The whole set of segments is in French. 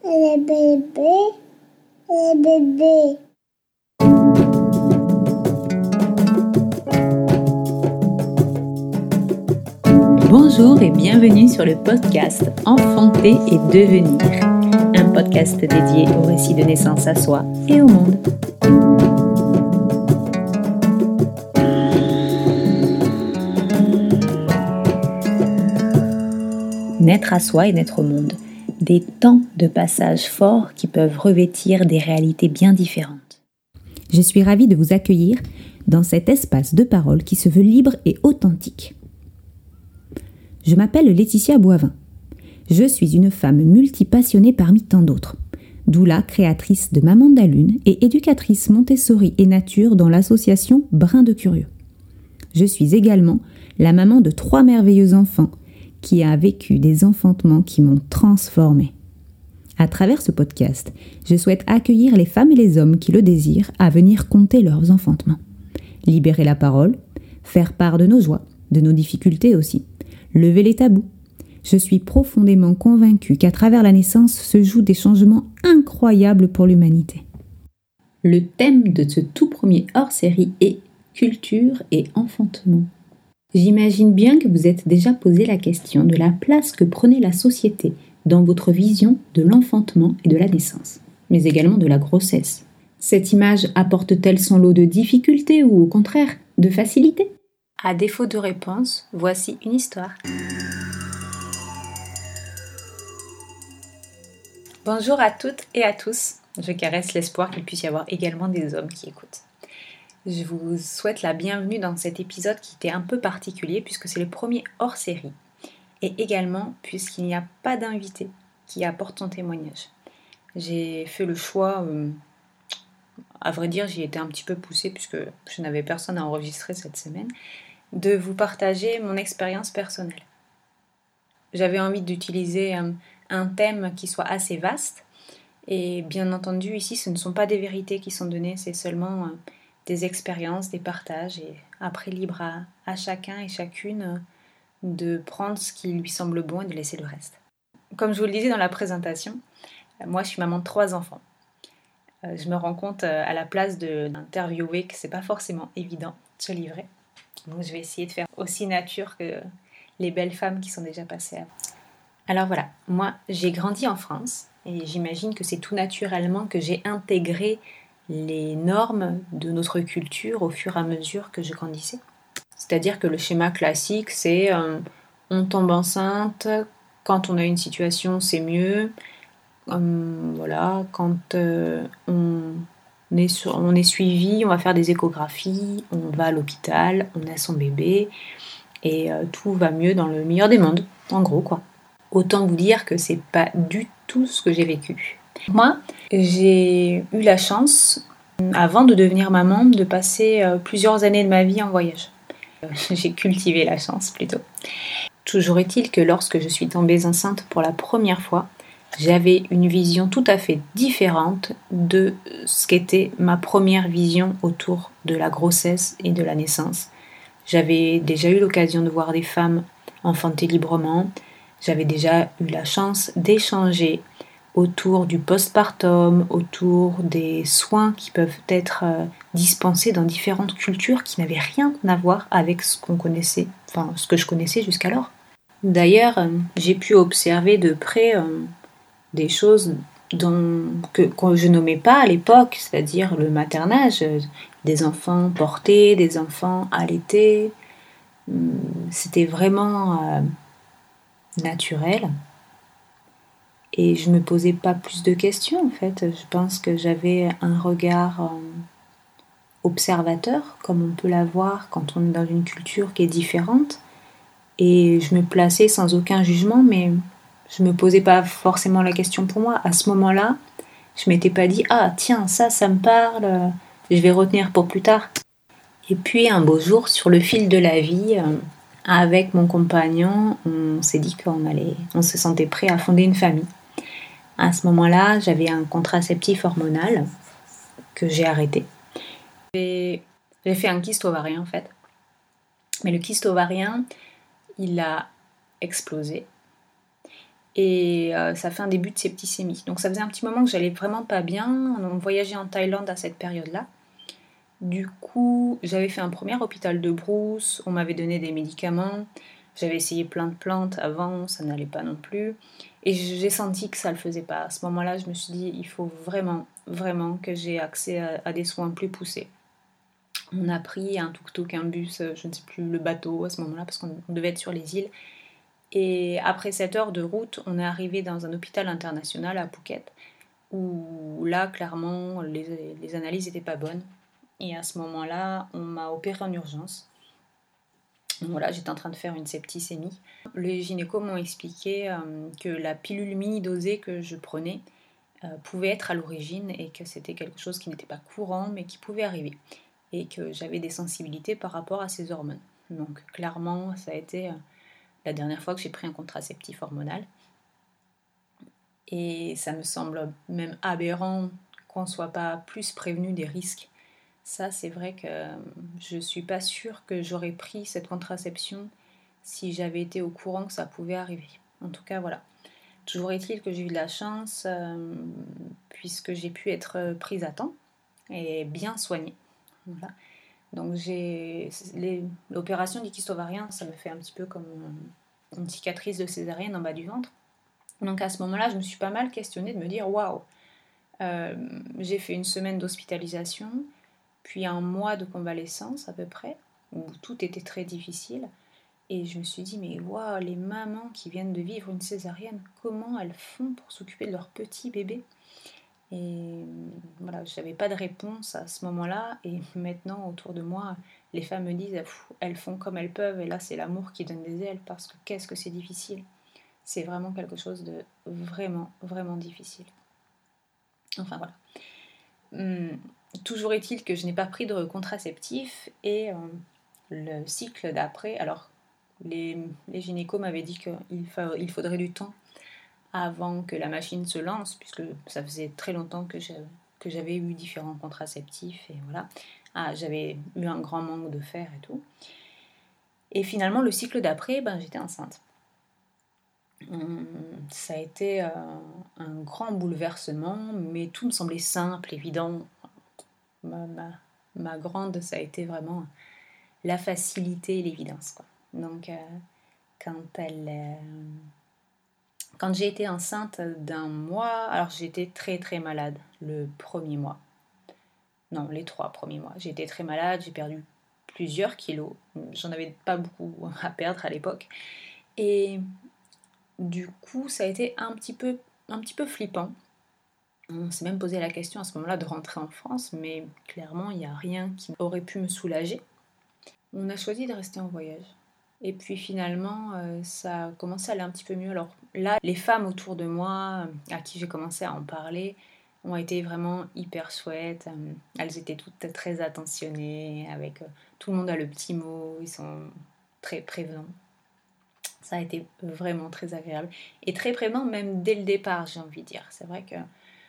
Le bébé, le bébé. Bonjour et bienvenue sur le podcast Enfanter et devenir, un podcast dédié au récit de naissance à soi et au monde. Naître à soi et naître au monde, des temps de passage forts qui peuvent revêtir des réalités bien différentes. Je suis ravie de vous accueillir dans cet espace de parole qui se veut libre et authentique. Je m'appelle Laetitia Boivin. Je suis une femme multipassionnée parmi tant d'autres. Doula, créatrice de Maman de la Lune et éducatrice Montessori et Nature dans l'association Brin de Curieux. Je suis également la maman de 3 merveilleux enfants qui a vécu des enfantements qui m'ont transformée. À travers ce podcast, je souhaite accueillir les femmes et les hommes qui le désirent à venir conter leurs enfantements. Libérer la parole, faire part de nos joies, de nos difficultés aussi, lever les tabous. Je suis profondément convaincue qu'à travers la naissance se jouent des changements incroyables pour l'humanité. Le thème de ce tout premier hors-série est culture et enfantement. J'imagine bien que vous êtes déjà posé la question de la place que prenait la société dans votre vision de l'enfantement et de la naissance, mais également de la grossesse. Cette image apporte-t-elle son lot de difficultés ou au contraire de facilité ? À défaut de réponse, voici une histoire. Bonjour à toutes et à tous. Je caresse l'espoir qu'il puisse y avoir également des hommes qui écoutent. Je vous souhaite la bienvenue dans cet épisode qui était un peu particulier puisque c'est le premier hors-série. Et également puisqu'il n'y a pas d'invité qui apporte son témoignage. J'ai fait le choix, à vrai dire j'y étais un petit peu poussée puisque je n'avais personne à enregistrer cette semaine, de vous partager mon expérience personnelle. J'avais envie d'utiliser un thème qui soit assez vaste et bien entendu ici ce ne sont pas des vérités qui sont données, c'est seulement des expériences, des partages et après libre à chacun et chacune de prendre ce qui lui semble bon et de laisser le reste. Comme je vous le disais dans la présentation, moi je suis maman de 3 enfants. Je me rends compte à la place d'interviewer que c'est pas forcément évident de se livrer. Donc je vais essayer de faire aussi nature que les belles femmes qui sont déjà passées avant. Alors voilà, moi j'ai grandi en France et j'imagine que c'est tout naturellement que j'ai intégré les normes de notre culture au fur et à mesure que je grandissais. C'est-à-dire que le schéma classique c'est on tombe enceinte, quand on a une situation c'est mieux, voilà, quand on est suivi, on va faire des échographies, on va à l'hôpital, on a son bébé et tout va mieux dans le meilleur des mondes, en gros quoi. Autant vous dire que c'est pas du tout ce que j'ai vécu. Moi, j'ai eu la chance, avant de devenir maman, de passer plusieurs années de ma vie en voyage. J'ai cultivé la chance plutôt. Toujours est-il que lorsque je suis tombée enceinte pour la première fois, j'avais une vision tout à fait différente de ce qu'était ma première vision autour de la grossesse et de la naissance. J'avais déjà eu l'occasion de voir des femmes enfanter librement. J'avais déjà eu la chance d'échanger autour du postpartum, autour des soins qui peuvent être dispensés dans différentes cultures qui n'avaient rien à voir avec ce qu'on connaissait, enfin ce que je connaissais jusqu'alors. D'ailleurs, j'ai pu observer de près des choses que je nommais pas à l'époque, c'est-à-dire le maternage, des enfants portés, des enfants allaités. C'était vraiment naturel. Et je me posais pas plus de questions en fait. Je pense que j'avais un regard observateur, comme on peut l'avoir quand on est dans une culture qui est différente. Et je me plaçais sans aucun jugement, mais je me posais pas forcément la question pour moi. À ce moment-là, je m'étais pas dit « Ah tiens, ça me parle, je vais retenir pour plus tard ». Et puis un beau jour, sur le fil de la vie, avec mon compagnon, on s'est dit on se sentait prêt à fonder une famille. À ce moment-là, j'avais un contraceptif hormonal que j'ai arrêté. J'ai fait un kyste ovarien en fait. Mais le kyste ovarien, il a explosé. Et ça fait un début de septicémie. Donc ça faisait un petit moment que j'allais vraiment pas bien. On voyageait en Thaïlande à cette période-là. Du coup, j'avais fait un premier hôpital de brousse, on m'avait donné des médicaments, j'avais essayé plein de plantes avant, ça n'allait pas non plus. Et j'ai senti que ça le faisait pas. À ce moment-là, je me suis dit, il faut vraiment, vraiment que j'ai accès à des soins plus poussés. On a pris un tuk-tuk, un bus, je ne sais plus, le bateau à ce moment-là, parce qu'on devait être sur les îles. Et après 7 heures de route, on est arrivé dans un hôpital international à Phuket, où là, clairement, les analyses n'étaient pas bonnes. Et à ce moment-là, on m'a opéré en urgence. Donc voilà, j'étais en train de faire une septicémie. Les gynécos m'ont expliqué que la pilule mini-dosée que je prenais pouvait être à l'origine et que c'était quelque chose qui n'était pas courant mais qui pouvait arriver. Et que j'avais des sensibilités par rapport à ces hormones. Donc clairement, ça a été la dernière fois que j'ai pris un contraceptif hormonal. Et ça me semble même aberrant qu'on ne soit pas plus prévenu des risques. Ça, c'est vrai que je ne suis pas sûre que j'aurais pris cette contraception si j'avais été au courant que ça pouvait arriver. En tout cas, voilà. Toujours est-il que j'ai eu de la chance puisque j'ai pu être prise à temps et bien soignée. Voilà. Donc l'opération du kyste ovarien, ça me fait un petit peu comme une cicatrice de césarienne en bas du ventre. Donc à ce moment-là, je me suis pas mal questionnée de me dire waouh, j'ai fait une semaine d'hospitalisation, puis un mois de convalescence à peu près, où tout était très difficile. Et je me suis dit, mais waouh, les mamans qui viennent de vivre une césarienne, comment elles font pour s'occuper de leur petit bébé? Et voilà, je n'avais pas de réponse à ce moment-là. Et maintenant, autour de moi, les femmes me disent, elles font comme elles peuvent. Et là, c'est l'amour qui donne des ailes, parce que qu'est-ce que c'est difficile. C'est vraiment quelque chose de vraiment, vraiment difficile. Enfin voilà. Toujours est-il que je n'ai pas pris de contraceptif et le cycle d'après, alors les gynécos m'avaient dit qu'il faudrait du temps avant que la machine se lance, puisque ça faisait très longtemps que j'avais eu différents contraceptifs et voilà. Ah, j'avais eu un grand manque de fer et tout. Et finalement, le cycle d'après, j'étais enceinte. Ça a été un grand bouleversement, mais tout me semblait simple, évident. Ma grande, ça a été vraiment la facilité et l'évidence, quoi. Donc, quand j'ai été enceinte d'un mois, alors j'étais très très malade le premier mois. Non, les 3 premiers mois. J'étais très malade, j'ai perdu plusieurs kilos. J'en avais pas beaucoup à perdre à l'époque. Et du coup, ça a été un petit peu flippant. On s'est même posé la question à ce moment-là de rentrer en France, mais clairement, il n'y a rien qui aurait pu me soulager. On a choisi de rester en voyage. Et puis finalement, ça a commencé à aller un petit peu mieux. Alors là, les femmes autour de moi, à qui j'ai commencé à en parler, ont été vraiment hyper chouettes. Elles étaient toutes très attentionnées, avec tout le monde a le petit mot, ils sont très prévenants. Ça a été vraiment très agréable. Et très prévenant même dès le départ, j'ai envie de dire. C'est vrai que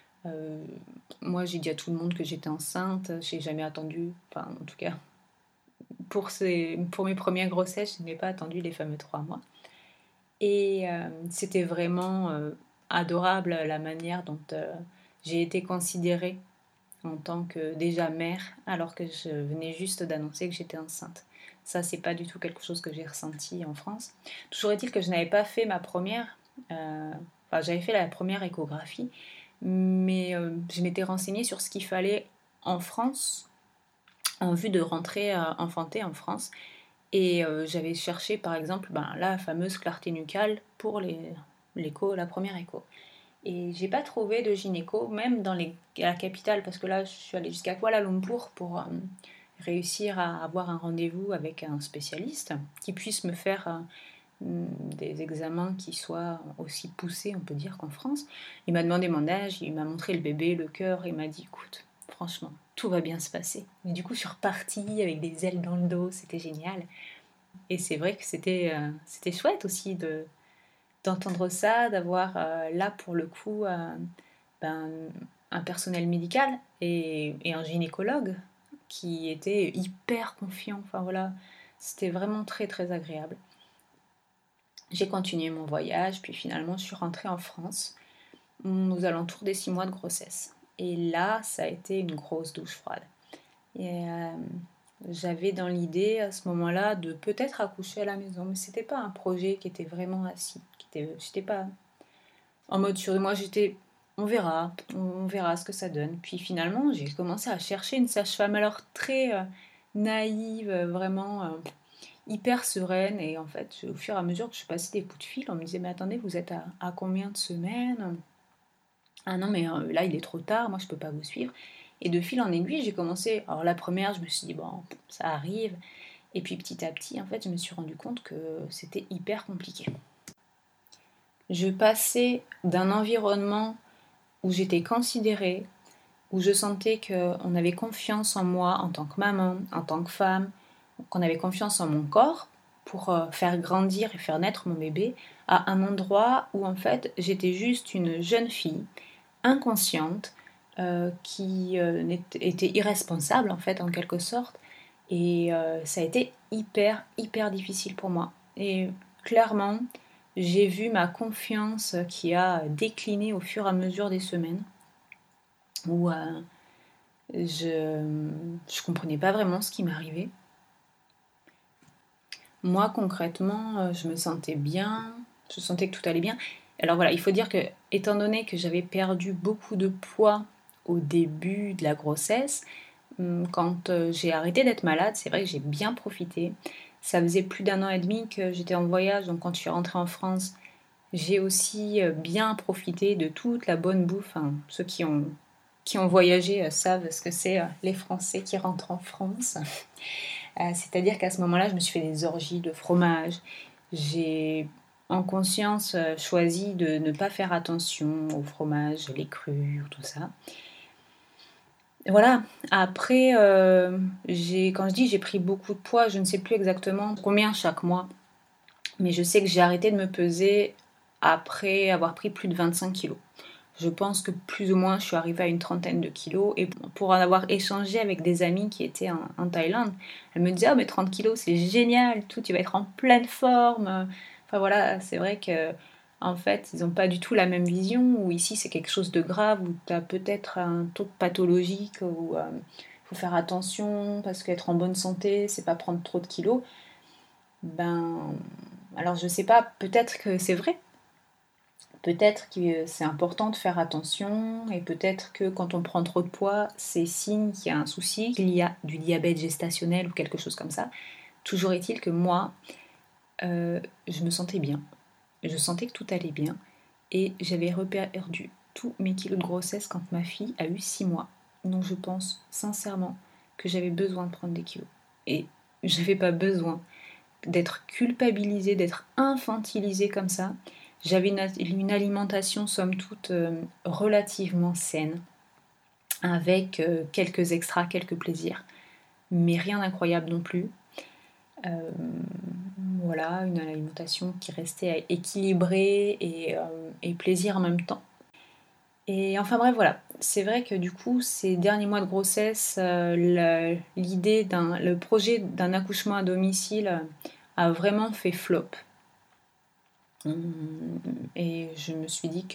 moi, j'ai dit à tout le monde que j'étais enceinte. J'ai jamais attendu, enfin en tout cas, pour mes premières grossesses, je n'ai pas attendu les fameux 3 mois. Et c'était vraiment adorable la manière dont j'ai été considérée en tant que déjà mère, alors que je venais juste d'annoncer que j'étais enceinte. Ça, c'est pas du tout quelque chose que j'ai ressenti en France. Toujours est-il que je n'avais pas fait ma première... j'avais fait la première échographie, mais je m'étais renseignée sur ce qu'il fallait en France en vue de rentrer enfanter en France. Et j'avais cherché par exemple la fameuse clarté nucale pour l'écho, la première écho. Et j'ai pas trouvé de gynéco, même dans la capitale, parce que là je suis allée jusqu'à Kuala Lumpur pour réussir à avoir un rendez-vous avec un spécialiste qui puisse me faire des examens qui soient aussi poussés, on peut dire, qu'en France. Il m'a demandé mon âge, il m'a montré le bébé, le cœur, et il m'a dit écoute, franchement, tout va bien se passer. Et du coup, je suis repartie avec des ailes dans le dos, c'était génial. Et c'est vrai que c'était chouette aussi d'entendre ça, d'avoir là pour le coup un personnel médical et un gynécologue qui était hyper confiant. Enfin voilà, c'était vraiment très très agréable. J'ai continué mon voyage, puis finalement je suis rentrée en France aux alentours des 6 mois de grossesse. Et là, ça a été une grosse douche froide. Et j'avais dans l'idée à ce moment-là de peut-être accoucher à la maison, mais c'était pas un projet qui était vraiment assis. J'étais pas en mode sur moi, on verra ce que ça donne. Puis finalement, j'ai commencé à chercher une sage-femme, alors très naïve, vraiment hyper sereine. Et en fait, au fur et à mesure que je passais des coups de fil, on me disait, mais attendez, vous êtes à combien de semaines? Ah non, mais là, il est trop tard, moi, je peux pas vous suivre. Et de fil en aiguille, j'ai commencé. Alors, la première, je me suis dit, bon, ça arrive. Et puis, petit à petit, en fait, je me suis rendu compte que c'était hyper compliqué. Je passais d'un environnement où j'étais considérée, où je sentais qu'on avait confiance en moi en tant que maman, en tant que femme, qu'on avait confiance en mon corps pour faire grandir et faire naître mon bébé, à un endroit où en fait j'étais juste une jeune fille inconsciente qui était irresponsable en fait en quelque sorte, et ça a été hyper difficile pour moi. Et clairement, j'ai vu ma confiance qui a décliné au fur et à mesure des semaines, où je comprenais pas vraiment ce qui m'arrivait. Moi, concrètement, je me sentais bien, je sentais que tout allait bien. Alors voilà, il faut dire que, étant donné que j'avais perdu beaucoup de poids au début de la grossesse, quand j'ai arrêté d'être malade, c'est vrai que j'ai bien profité. Ça faisait plus d'1 an et demi que j'étais en voyage, donc quand je suis rentrée en France, j'ai aussi bien profité de toute la bonne bouffe. Hein. Ceux qui ont voyagé savent ce que c'est les Français qui rentrent en France. C'est-à-dire qu'à ce moment-là, je me suis fait des orgies de fromage. J'ai en conscience choisi de ne pas faire attention au fromage, les crus, tout ça. Et voilà, après, quand je dis j'ai pris beaucoup de poids, je ne sais plus exactement combien chaque mois, mais je sais que j'ai arrêté de me peser après avoir pris plus de 25 kilos. Je pense que plus ou moins je suis arrivée à une trentaine de kilos, et pour en avoir échangé avec des amis qui étaient en Thaïlande, elles me disaient: oh mais 30 kilos c'est génial, tout, tu vas être en pleine forme. Enfin voilà, c'est vrai que en fait ils n'ont pas du tout la même vision, où ici c'est quelque chose de grave, où tu as peut-être un taux de pathologique, où il faut faire attention parce qu'être en bonne santé c'est pas prendre trop de kilos. Ben alors je sais pas, peut-être que c'est vrai. Peut-être que c'est important de faire attention, et peut-être que quand on prend trop de poids, c'est signe qu'il y a un souci, qu'il y a du diabète gestationnel ou quelque chose comme ça. Toujours est-il que moi, je me sentais bien. Je sentais que tout allait bien. Et j'avais reperdu tous mes kilos de grossesse quand ma fille a eu 6 mois. Donc je pense sincèrement que j'avais besoin de prendre des kilos. Et je n'avais pas besoin d'être culpabilisée, d'être infantilisée comme ça. J'avais une alimentation somme toute relativement saine, avec quelques extras, quelques plaisirs, mais rien d'incroyable non plus. Voilà, une alimentation qui restait équilibrée et plaisir en même temps. Et enfin bref, voilà. C'est vrai que du coup, ces derniers mois de grossesse, le projet d'un accouchement à domicile a vraiment fait flop. Et je me suis dit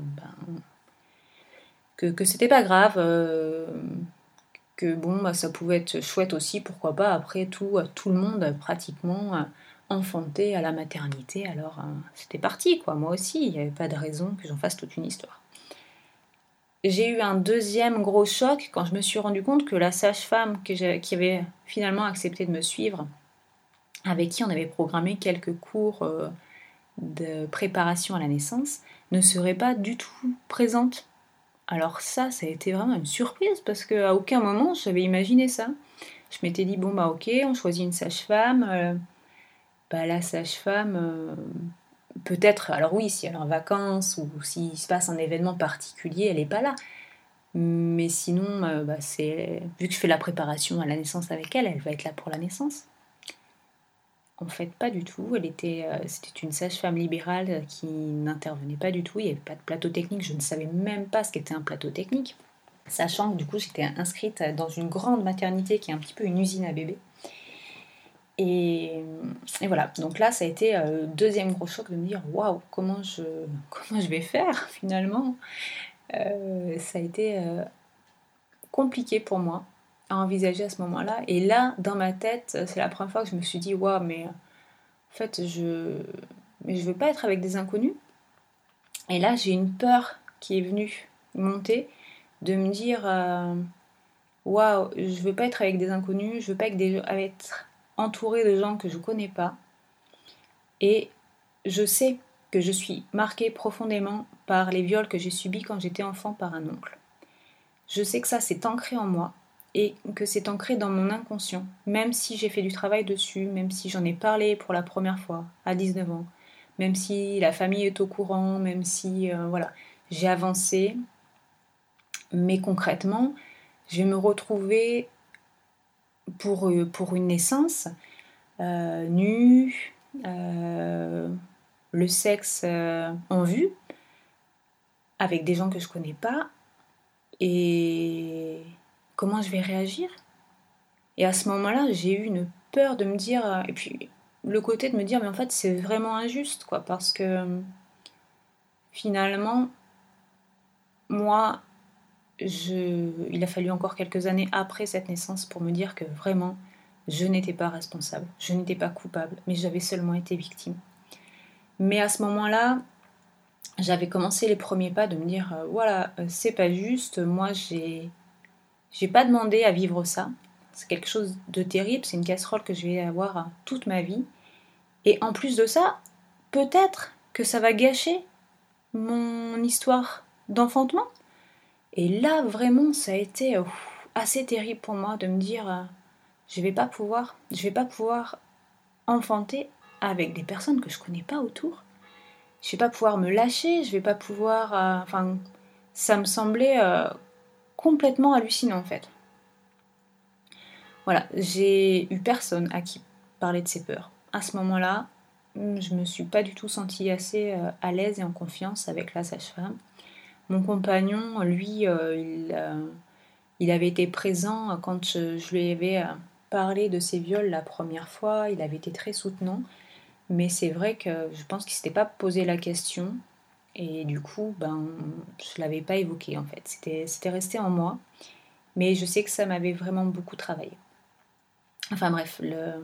que c'était pas grave, que bon, bah, ça pouvait être chouette aussi, pourquoi pas. Après tout, tout le monde pratiquement enfanté à la maternité, alors c'était parti, quoi. Moi aussi, il n'y avait pas de raison que j'en fasse toute une histoire. J'ai eu un deuxième gros choc quand je me suis rendu compte que la sage-femme qui avait finalement accepté de me suivre, avec qui on avait programmé quelques cours de préparation à la naissance, ne serait pas du tout présente. Alors ça a été vraiment une surprise, parce qu'à aucun moment j'avais imaginé ça. Je m'étais dit, bon bah ok, on choisit une sage-femme, la sage-femme, peut-être, alors oui, si elle est en vacances ou s'il se passe un événement particulier, elle n'est pas là. Mais sinon, vu que je fais la préparation à la naissance avec elle, elle va être là pour la naissance. En fait, pas du tout. C'était une sage-femme libérale qui n'intervenait pas du tout. Il n'y avait pas de plateau technique. Je ne savais même pas ce qu'était un plateau technique. Sachant que du coup, j'étais inscrite dans une grande maternité qui est un petit peu une usine à bébés. Et voilà, donc là ça a été le deuxième gros choc de me dire waouh, comment je vais faire finalement. Ça a été compliqué pour moi à envisager à ce moment-là. Et là, dans ma tête, c'est la première fois que je me suis dit waouh, mais en fait, mais je veux pas être avec des inconnus. Et là, j'ai une peur qui est venue monter de me dire waouh, je veux pas être avec des inconnus, je veux pas être entourée de gens que je connais pas. Et je sais que je suis marquée profondément par les viols que j'ai subis quand j'étais enfant par un oncle. Je sais que ça, c'est ancré en moi et que c'est ancré dans mon inconscient, même si j'ai fait du travail dessus, même si j'en ai parlé pour la première fois à 19 ans, même si la famille est au courant, même si voilà, j'ai avancé, mais concrètement, je vais me retrouver pour une naissance nue, le sexe en vue, avec des gens que je connais pas, et comment je vais réagir? Et à ce moment-là, j'ai eu une peur de me dire, et puis le côté de me dire, mais en fait, c'est vraiment injuste, quoi, parce que finalement, moi, il a fallu encore quelques années après cette naissance pour me dire que vraiment, je n'étais pas responsable, je n'étais pas coupable, mais j'avais seulement été victime. Mais à ce moment-là, j'avais commencé les premiers pas de me dire, voilà, c'est pas juste, moi, j'ai pas demandé à vivre ça. C'est quelque chose de terrible, c'est une casserole que je vais avoir toute ma vie. Et en plus de ça, peut-être que ça va gâcher mon histoire d'enfantement. Et là, vraiment, ça a été assez terrible pour moi de me dire je vais pas pouvoir enfanter avec des personnes que je connais pas autour. Je vais pas pouvoir me lâcher, je vais pas pouvoir. Enfin, ça me semblait complètement hallucinant en fait. Voilà, j'ai eu personne à qui parler de ces peurs. À ce moment-là, je me suis pas du tout sentie assez à l'aise et en confiance avec la sage-femme. Mon compagnon, lui, il avait été présent quand je lui avais parlé de ces viols la première fois. Il avait été très soutenant. Mais c'est vrai que je pense qu'il ne s'était pas posé la question. Et du coup, je ne l'avais pas évoqué en fait. C'était resté en moi. Mais je sais que ça m'avait vraiment beaucoup travaillé. Enfin bref,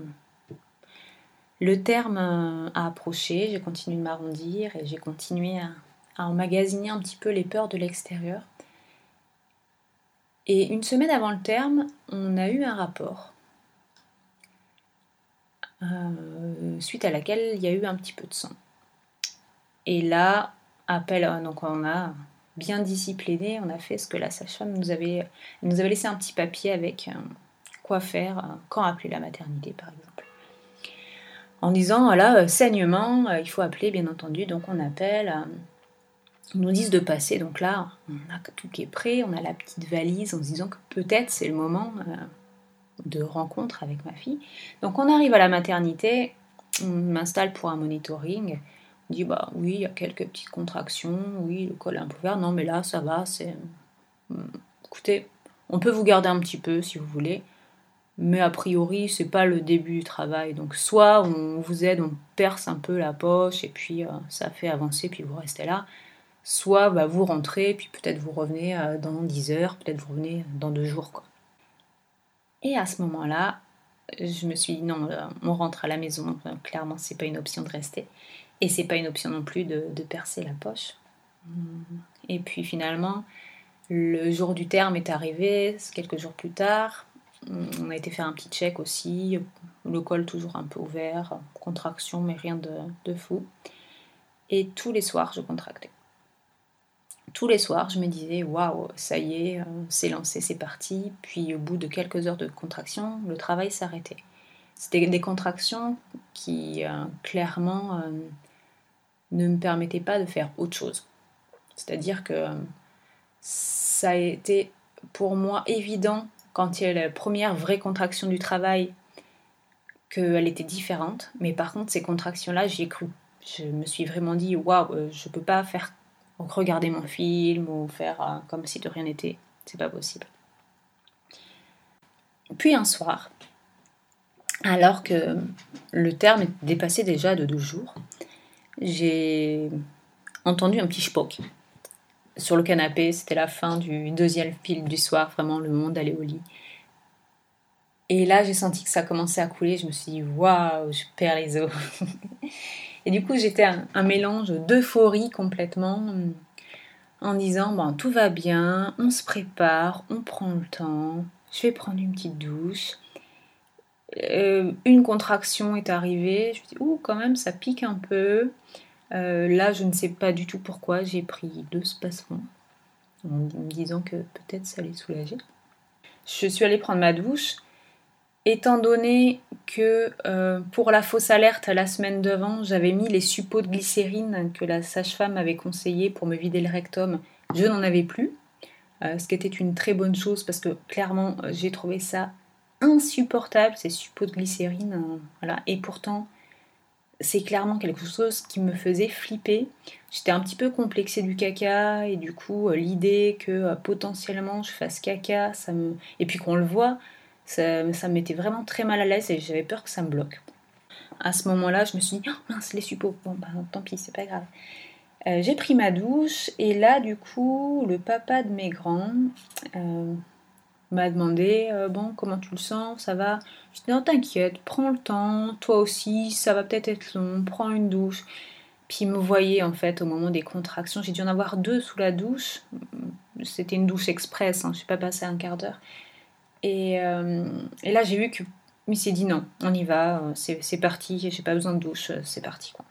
le terme a approché, j'ai continué de m'arrondir et j'ai continué à emmagasiner un petit peu les peurs de l'extérieur. Et une semaine avant le terme, on a eu un rapport, suite à laquelle il y a eu un petit peu de sang. Et là, donc on a bien discipliné, on a fait ce que la sage-femme nous avait laissé un petit papier avec quoi faire, quand appeler la maternité par exemple. En disant, voilà, saignement, il faut appeler bien entendu, donc on appelle, ils nous disent de passer, donc là, on a tout qui est prêt, on a la petite valise en se disant que peut-être c'est le moment de rencontre avec ma fille. Donc on arrive à la maternité, on m'installe pour un monitoring, on dit, bah oui, il y a quelques petites contractions, oui, le col est un peu vert, non mais là, ça va, écoutez, on peut vous garder un petit peu si vous voulez, mais a priori, c'est pas le début du travail. Donc, soit on vous aide, on perce un peu la poche, et puis ça fait avancer, puis vous restez là. Soit vous rentrez, puis peut-être vous revenez dans 10 heures, peut-être vous revenez dans 2 jours, quoi. Et à ce moment-là, je me suis dit non, on rentre à la maison. Enfin, clairement, c'est pas une option de rester. Et c'est pas une option non plus de percer la poche. Et puis finalement, le jour du terme est arrivé, quelques jours plus tard. On a été faire un petit check aussi, le col toujours un peu ouvert, contraction mais rien de fou. Et tous les soirs je contractais. Tous les soirs je me disais waouh, ça y est, c'est lancé, c'est parti. Puis au bout de quelques heures de contraction, le travail s'arrêtait. C'était des contractions qui clairement ne me permettaient pas de faire autre chose. C'est-à-dire que ça a été pour moi évident quand il y a la première vraie contraction du travail qu'elle était différente, mais par contre ces contractions-là, j'y ai cru. Je me suis vraiment dit waouh, je peux pas faire regarder mon film ou faire comme si de rien n'était, c'est pas possible. Puis un soir, alors que le terme est dépassé déjà de 12 jours. J'ai entendu un petit chpoc sur le canapé, c'était la fin du deuxième film du soir, vraiment le moment d'aller au lit. Et là, j'ai senti que ça commençait à couler, je me suis dit, waouh, je perds les os. Et du coup, j'étais un mélange d'euphorie complètement, en disant, bon, tout va bien, on se prépare, on prend le temps, je vais prendre une petite douche. Une contraction est arrivée, je me dis, ouh, quand même, ça pique un peu. Là, je ne sais pas du tout pourquoi, j'ai pris 2 spasmons, en me disant que peut-être ça allait soulager. Je suis allée prendre ma douche. Étant donné que pour la fausse alerte la semaine d'avant, j'avais mis les suppôts de glycérine que la sage-femme m'avait conseillé pour me vider le rectum, je n'en avais plus. Ce qui était une très bonne chose parce que clairement j'ai trouvé ça insupportable, ces suppôts de glycérine. Voilà. Et pourtant, c'est clairement quelque chose qui me faisait flipper. J'étais un petit peu complexée du caca et du coup l'idée que potentiellement je fasse caca, et puis qu'on le voit, ça me mettait vraiment très mal à l'aise et j'avais peur que ça me bloque. À ce moment-là, je me suis dit, oh mince, les suppôts, bon bah tant pis, c'est pas grave. J'ai pris ma douche et là du coup le papa de mes grands m'a demandé bon, comment tu le sens, ça va? Je dis non, t'inquiète, prends le temps, toi aussi, ça va peut-être être long, prends une douche. Puis il me voyait en fait au moment des contractions, j'ai dû en avoir 2 sous la douche, c'était une douche express, je suis pas passée un quart d'heure. Et là j'ai vu qu'il s'est dit non, on y va, c'est parti, j'ai pas besoin de douche, c'est parti quoi.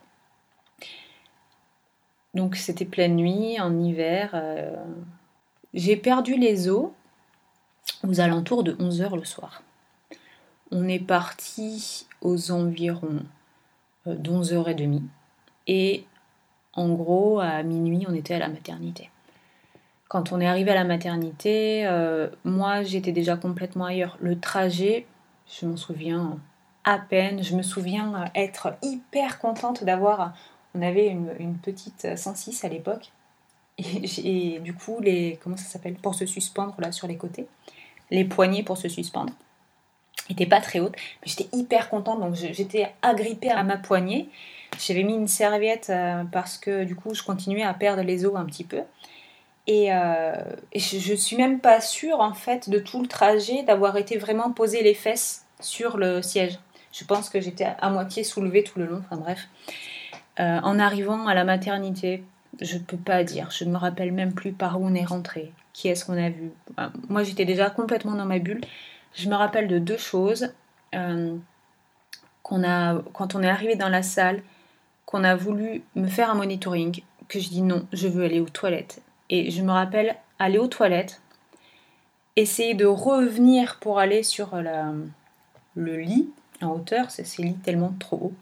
Donc c'était pleine nuit, en hiver, j'ai perdu les os aux alentours de 11h le soir. On est parti aux environs d'11h30 et en gros à minuit on était à la maternité. Quand on est arrivé à la maternité, moi j'étais déjà complètement ailleurs. Le trajet, je m'en souviens à peine. Je me souviens être hyper contente d'avoir... On avait une petite 106 à l'époque. Et du coup, comment ça s'appelle? Pour se suspendre là sur les côtés. Les poignées pour se suspendre. N'étaient pas très hautes. Mais j'étais hyper contente, donc j'étais agrippée à ma poignée. J'avais mis une serviette parce que du coup, je continuais à perdre les os un petit peu. Et je suis même pas sûre en fait de tout le trajet d'avoir été vraiment poser les fesses sur le siège. Je pense que j'étais à moitié soulevée tout le long, enfin bref. En arrivant à la maternité, je peux pas dire, je me rappelle même plus par où on est rentré, qui est-ce qu'on a vu. Moi j'étais déjà complètement dans ma bulle. Je me rappelle de 2 choses. Quand on est arrivé dans la salle, qu'on a voulu me faire un monitoring, que je dis non, je veux aller aux toilettes. Et je me rappelle aller aux toilettes, essayer de revenir pour aller sur le lit en hauteur, c'est ces lits tellement trop hauts.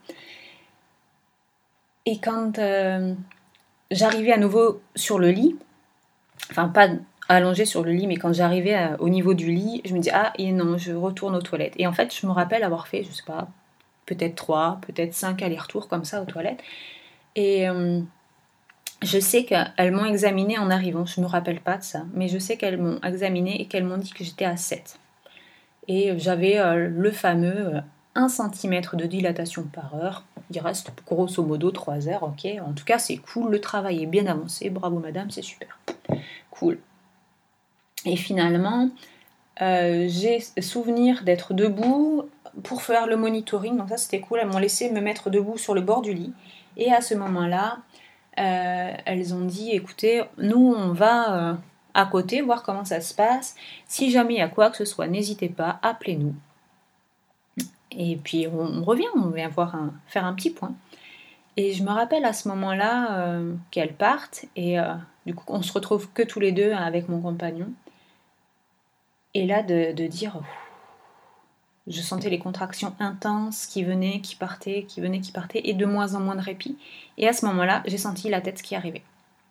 Et quand j'arrivais à nouveau sur le lit, enfin pas allongée sur le lit, mais quand j'arrivais au niveau du lit, je me dis ah et non, je retourne aux toilettes. Et en fait, je me rappelle avoir fait, je sais pas, peut-être 3, peut-être 5 allers-retours comme ça aux toilettes. Et je sais qu'elles m'ont examinée en arrivant, je ne me rappelle pas de ça, mais je sais qu'elles m'ont examinée et qu'elles m'ont dit que j'étais à 7. Et j'avais le fameux 1 cm de dilatation par heure. Il reste grosso modo 3 heures, ok. En tout cas, c'est cool, le travail est bien avancé, bravo madame, c'est super. Cool. Et finalement, j'ai souvenir d'être debout pour faire le monitoring, donc ça c'était cool, elles m'ont laissé me mettre debout sur le bord du lit. Et à ce moment-là, elles ont dit écoutez, nous on va à côté voir comment ça se passe. Si jamais il y a quoi que ce soit, n'hésitez pas, appelez-nous. Et puis on revient, on vient faire un petit point. Et je me rappelle à ce moment-là qu'elles partent et du coup on se retrouve que tous les deux avec mon compagnon. Et là de dire je sentais les contractions intenses qui venaient, qui partaient, qui venaient, qui partaient, et de moins en moins de répit. Et à ce moment-là, j'ai senti la tête qui arrivait.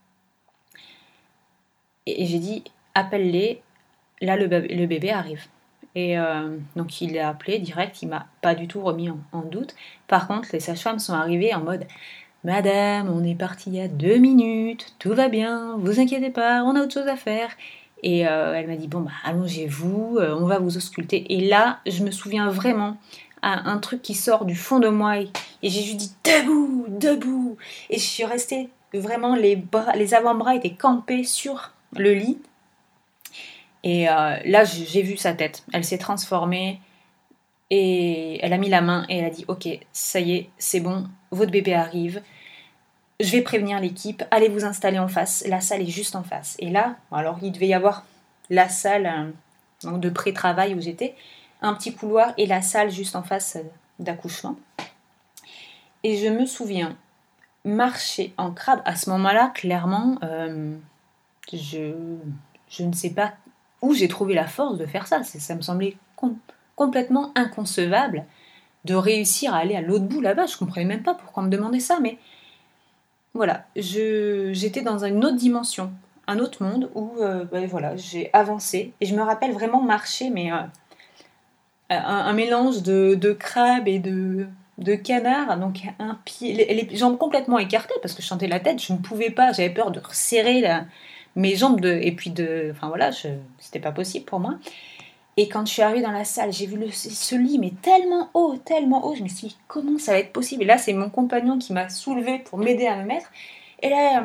Et j'ai dit, appelle-les, là le bébé arrive. Et donc il l'a appelé direct, il m'a pas du tout remis en doute. Par contre, les sages-femmes sont arrivées en mode, Madame, on est parti il y a 2 minutes, tout va bien, vous inquiétez pas, on a autre chose à faire. Et elle m'a dit, bon, bah, allongez-vous, on va vous ausculter. Et là, je me souviens vraiment un truc qui sort du fond de moi et j'ai juste dit debout, debout. Et je suis restée vraiment, les avant-bras étaient campés sur le lit. Et là, j'ai vu sa tête. Elle s'est transformée et elle a mis la main et elle a dit ok, ça y est, c'est bon, votre bébé arrive. Je vais prévenir l'équipe, allez vous installer en face. La salle est juste en face. Et là, alors il devait y avoir la salle de pré-travail où j'étais, un petit couloir et la salle juste en face d'accouchement. Et je me souviens marcher en crabe. À ce moment-là, clairement, je ne sais pas où j'ai trouvé la force de faire ça. Ça me semblait complètement inconcevable de réussir à aller à l'autre bout là-bas. Je ne comprenais même pas pourquoi on me demandait ça, mais voilà, j'étais dans une autre dimension, un autre monde où voilà, j'ai avancé. Et je me rappelle vraiment marcher, mais un mélange de crabe et de canard, donc un pied, les jambes complètement écartées parce que je sentais la tête, je ne pouvais pas, j'avais peur de serrer mes jambes et puis enfin voilà, c'était pas possible pour moi. Et quand je suis arrivée dans la salle, j'ai vu ce lit mais tellement haut, je me suis dit comment ça va être possible. Et là c'est mon compagnon qui m'a soulevée pour m'aider à me mettre. Et là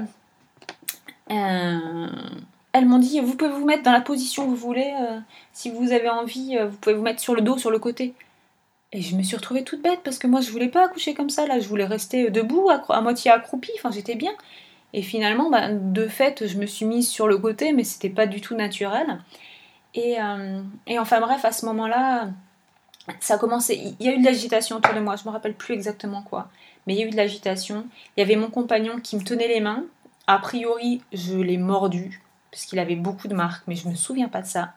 elles m'ont dit vous pouvez vous mettre dans la position que vous voulez, si vous avez envie, vous pouvez vous mettre sur le dos, sur le côté. Et je me suis retrouvée toute bête parce que moi je voulais pas accoucher comme ça, là je voulais rester debout, à moitié accroupie, enfin j'étais bien. Et finalement, de fait, je me suis mise sur le côté, mais c'était pas du tout naturel. Et enfin bref, à ce moment-là, ça a commencé. Il y a eu de l'agitation autour de moi, je me rappelle plus exactement quoi, mais il y a eu de l'agitation. Il y avait mon compagnon qui me tenait les mains. A priori, je l'ai mordu parce qu'il avait beaucoup de marques, mais je me souviens pas de ça.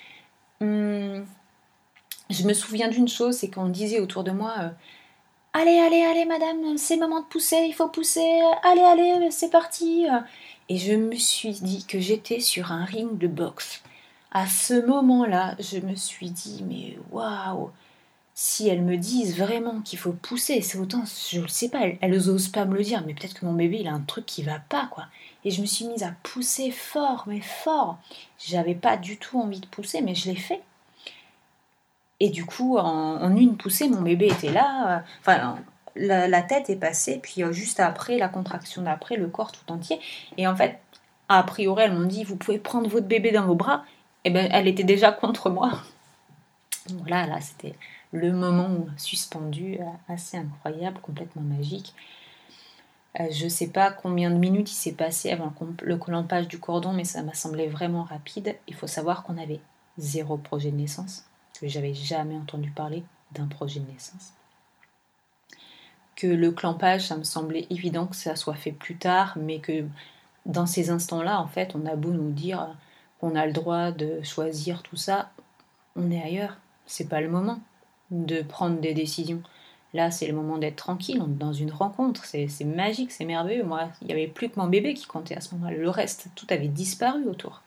Je me souviens d'une chose, c'est qu'on disait autour de moi allez, allez, allez, madame, c'est le moment de pousser, il faut pousser, allez, allez, c'est parti. Et je me suis dit que j'étais sur un ring de boxe. À ce moment-là, je me suis dit, mais waouh, si elles me disent vraiment qu'il faut pousser, c'est autant, je ne sais pas, elles osent pas me le dire, mais peut-être que mon bébé, il a un truc qui va pas, quoi. Et je me suis mise à pousser fort, mais fort. J'avais pas du tout envie de pousser, mais je l'ai fait. Et du coup, en une poussée, mon bébé était là. Enfin, la tête est passée, puis juste après, la contraction d'après, le corps tout entier. Et en fait, a priori, elles m'ont dit, vous pouvez prendre votre bébé dans vos bras. Et bien, elle était déjà contre moi. Voilà, là, c'était le moment suspendu, assez incroyable, complètement magique. Je ne sais pas combien de minutes il s'est passé avant le clampage du cordon, mais ça m'a semblé vraiment rapide. Il faut savoir qu'on avait 0 projet de naissance, que j'avais jamais entendu parler d'un projet de naissance. Que le clampage, ça me semblait évident que ça soit fait plus tard, mais que dans ces instants-là, en fait, on a beau nous dire qu'on a le droit de choisir tout ça, on est ailleurs. C'est pas le moment de prendre des décisions. Là, c'est le moment d'être tranquille, on est dans une rencontre, c'est magique, c'est merveilleux. Moi, il n'y avait plus que mon bébé qui comptait à ce moment-là. Le reste, tout avait disparu autour.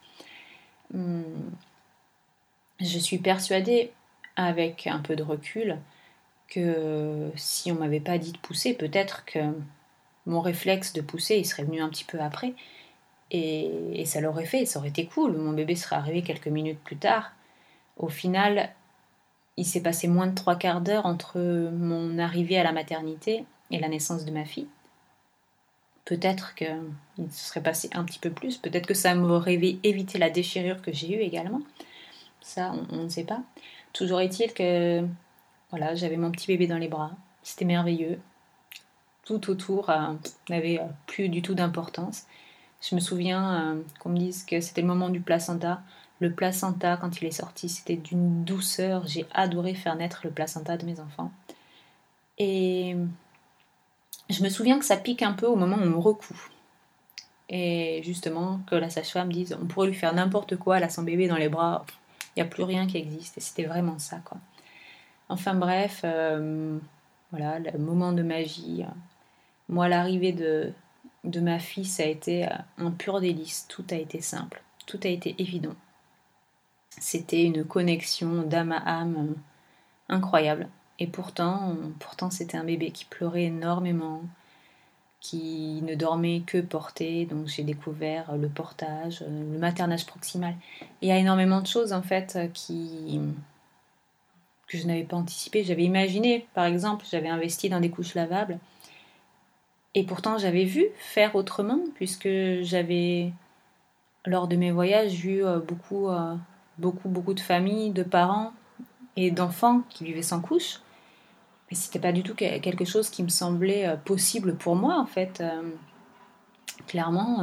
Je suis persuadée, avec un peu de recul, que si on m'avait pas dit de pousser, peut-être que mon réflexe de pousser, il serait venu un petit peu après. Et ça l'aurait fait, ça aurait été cool. Mon bébé serait arrivé quelques minutes plus tard. Au final, il s'est passé moins de 3/4 d'heure entre mon arrivée à la maternité et la naissance de ma fille. Peut-être qu'il se serait passé un petit peu plus. Peut-être que ça m'aurait évité la déchirure que j'ai eue également. Ça, on ne sait pas. Toujours est-il que voilà, j'avais mon petit bébé dans les bras. C'était merveilleux. Tout autour n'avait plus du tout d'importance. Je me souviens qu'on me dise que c'était le moment du placenta. Le placenta, quand il est sorti, c'était d'une douceur. J'ai adoré faire naître le placenta de mes enfants. Et je me souviens que ça pique un peu au moment où on me recoue. Et justement, que la sage-femme dise on pourrait lui faire n'importe quoi, elle a son bébé dans les bras, il n'y a plus rien qui existe. Et c'était vraiment ça, quoi. Enfin bref, voilà, le moment de magie. Moi, l'arrivée de ma fille, ça a été un pur délice. Tout a été simple, tout a été évident. C'était une connexion d'âme à âme incroyable. Et pourtant, c'était un bébé qui pleurait énormément, qui ne dormait que porté. Donc j'ai découvert le portage, le maternage proximal. Il y a énormément de choses en fait qui que je n'avais pas anticipé. J'avais imaginé, par exemple, j'avais investi dans des couches lavables. Et pourtant, j'avais vu faire autrement, puisque j'avais, lors de mes voyages, vu beaucoup de familles, de parents et d'enfants qui vivaient sans couche. Mais c'était pas du tout quelque chose qui me semblait possible pour moi, en fait. Clairement,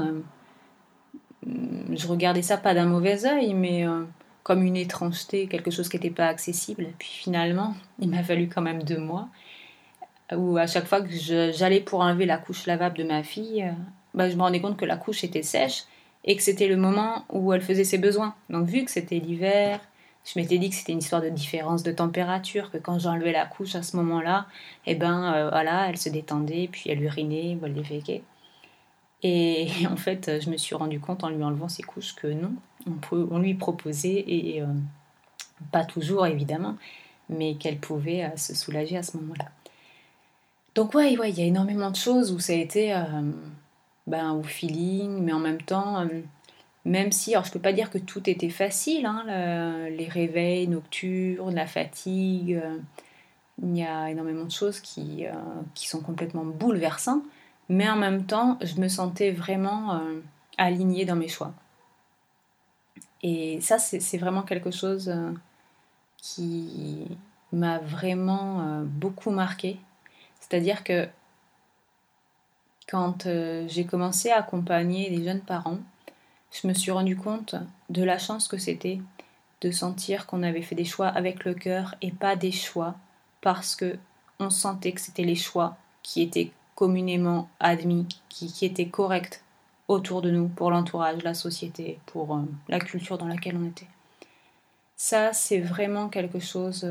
je regardais ça pas d'un mauvais œil, mais comme une étrangeté, quelque chose qui n'était pas accessible. Puis finalement, il m'a fallu quand même 2 mois, où à chaque fois que j'allais pour enlever la couche lavable de ma fille, je me rendais compte que la couche était sèche et que c'était le moment où elle faisait ses besoins. Donc vu que c'était l'hiver, je m'étais dit que c'était une histoire de différence de température, que quand j'enlevais la couche à ce moment-là, voilà, elle se détendait, puis elle urinait ou elle déféquait. Et en fait, je me suis rendu compte en lui enlevant ses couches que non, on lui proposait, et pas toujours évidemment, mais qu'elle pouvait se soulager à ce moment-là. Donc ouais, il y a énormément de choses où ça a été au feeling, mais en même temps, même si, alors je peux pas dire que tout était facile, hein, les réveils nocturnes, la fatigue, il y a énormément de choses qui sont complètement bouleversantes, mais en même temps, je me sentais vraiment alignée dans mes choix. Et ça, c'est vraiment quelque chose qui m'a vraiment beaucoup marquée. C'est-à-dire que quand j'ai commencé à accompagner les jeunes parents, je me suis rendu compte de la chance que c'était de sentir qu'on avait fait des choix avec le cœur et pas des choix parce que on sentait que c'était les choix qui étaient communément admis, qui étaient corrects autour de nous, pour l'entourage, la société, pour la culture dans laquelle on était. Ça, c'est vraiment quelque chose,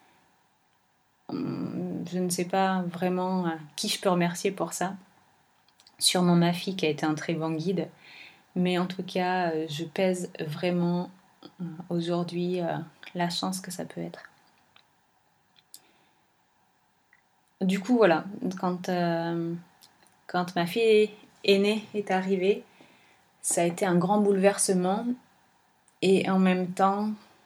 je ne sais pas vraiment qui je peux remercier pour ça. Sûrement ma fille qui a été un très bon guide, mais en tout cas, je pèse vraiment aujourd'hui la chance que ça peut être. Du coup, voilà, quand ma fille aînée est arrivée, ça a été un grand bouleversement, et en même temps,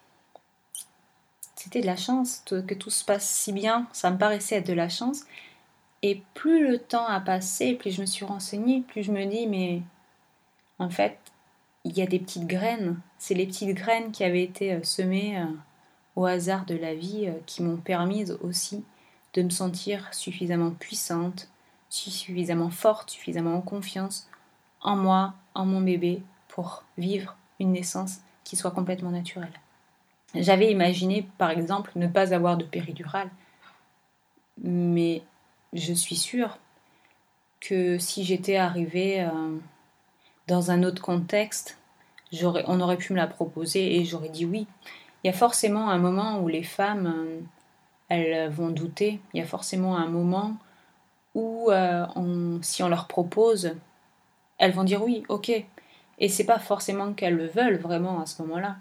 c'était de la chance que tout se passe si bien, ça me paraissait être de la chance. Et plus le temps a passé, plus je me suis renseignée, plus je me dis, mais en fait, il y a des petites graines. C'est les petites graines qui avaient été semées au hasard de la vie qui m'ont permis aussi de me sentir suffisamment puissante, suffisamment forte, suffisamment en confiance en moi, en mon bébé, pour vivre une naissance qui soit complètement naturelle. J'avais imaginé, par exemple, ne pas avoir de péridurale, mais je suis sûre que si j'étais arrivée dans un autre contexte, on aurait pu me la proposer et j'aurais dit oui. Il y a forcément un moment où les femmes, elles vont douter. Il y a forcément un moment où, si on leur propose, elles vont dire oui, ok. Et c'est pas forcément qu'elles le veulent vraiment à ce moment-là.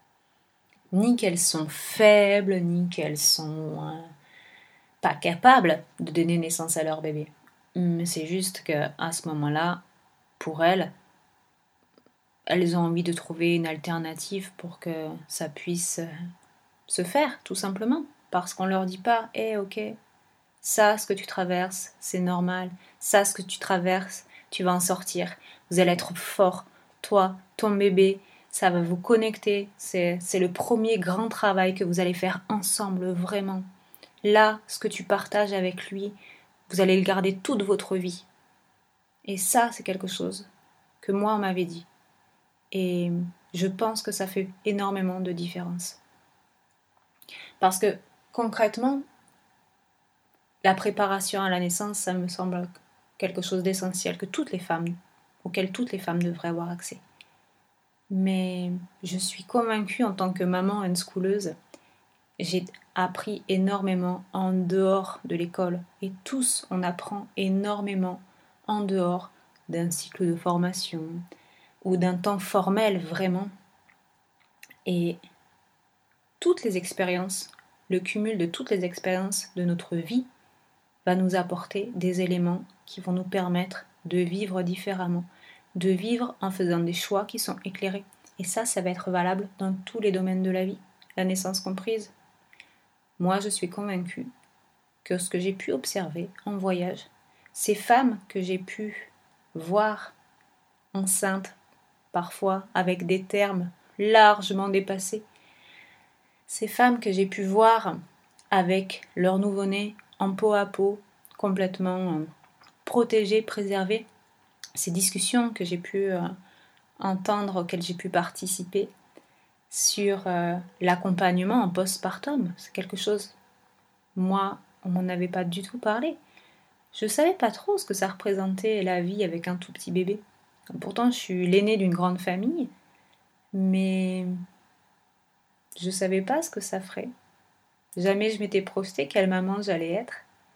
Ni qu'elles sont faibles, ni qu'elles sont pas capables de donner naissance à leur bébé. Mais c'est juste qu'à ce moment-là, pour elles ont envie de trouver une alternative pour que ça puisse se faire, tout simplement. Parce qu'on leur dit pas, ok, ça, ce que tu traverses, c'est normal. Ça, ce que tu traverses, tu vas en sortir. Vous allez être fort. Toi, ton bébé, ça va vous connecter. C'est le premier grand travail que vous allez faire ensemble, vraiment. Là, ce que tu partages avec lui, vous allez le garder toute votre vie. Et ça, c'est quelque chose que moi, on m'avait dit. Et je pense que ça fait énormément de différence. Parce que, concrètement, la préparation à la naissance, ça me semble quelque chose d'essentiel auquel toutes les femmes devraient avoir accès. Mais je suis convaincue, en tant que maman unschooleuse, j'ai appris énormément en dehors de l'école. Et tous, on apprend énormément en dehors d'un cycle de formation ou d'un temps formel, vraiment. Et toutes les expériences, le cumul de toutes les expériences de notre vie va nous apporter des éléments qui vont nous permettre de vivre différemment, de vivre en faisant des choix qui sont éclairés. Et ça va être valable dans tous les domaines de la vie, la naissance comprise. Moi, je suis convaincue que ce que j'ai pu observer en voyage, ces femmes que j'ai pu voir enceintes, parfois avec des termes largement dépassés, ces femmes que j'ai pu voir avec leur nouveau-né en peau à peau, complètement protégées, préservées, ces discussions que j'ai pu entendre, auxquelles j'ai pu participer sur l'accompagnement en postpartum, c'est quelque chose, moi, on m'en avait pas du tout parlé. Je savais pas trop ce que ça représentait la vie avec un tout petit bébé. Pourtant, je suis l'aînée d'une grande famille, mais je savais pas ce que ça ferait. Jamais je m'étais projetée quelle maman j'allais être.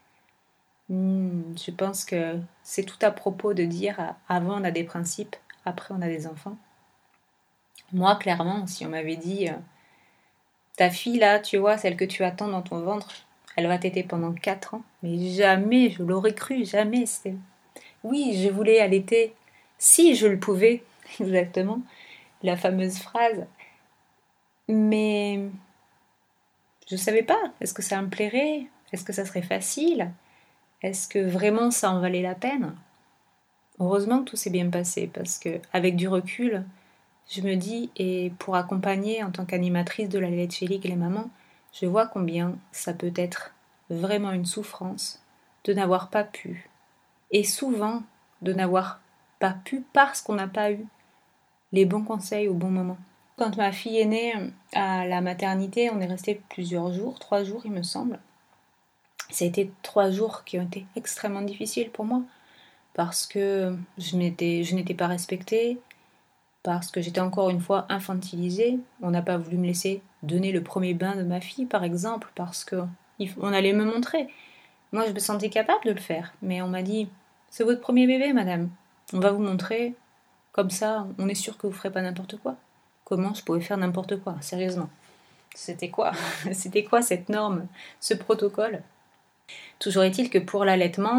Je pense que c'est tout à propos de dire avant on a des principes, après on a des enfants. Moi, clairement, si on m'avait dit ta fille là, tu vois, celle que tu attends dans ton ventre, elle va t'aider pendant 4 ans, mais jamais je l'aurais cru, jamais. Oui, je voulais allaiter si je le pouvais, exactement, la fameuse phrase. Mais je savais pas. Est-ce que ça me plairait? Est-ce que ça serait facile? Est-ce que vraiment ça en valait la peine? Heureusement que tout s'est bien passé parce que avec du recul, je me dis, et pour accompagner en tant qu'animatrice de la Let's League les mamans, je vois combien ça peut être vraiment une souffrance de n'avoir pas pu. Et souvent, de n'avoir pas pu parce qu'on n'a pas eu les bons conseils au bon moment. Quand ma fille est née à la maternité, on est resté plusieurs jours, 3 jours il me semble. Ça a été 3 jours qui ont été extrêmement difficiles pour moi parce que je n'étais pas respectée, parce que j'étais encore une fois infantilisée. On n'a pas voulu me laisser donner le premier bain de ma fille, par exemple, parce qu'on allait me montrer. Moi, je me sentais capable de le faire, mais on m'a dit « C'est votre premier bébé, madame. On va vous montrer. Comme ça, on est sûr que vous ne ferez pas n'importe quoi. » Comment je pouvais faire n'importe quoi, sérieusement? C'était quoi? C'était quoi cette norme, ce protocole? Toujours est-il que pour l'allaitement,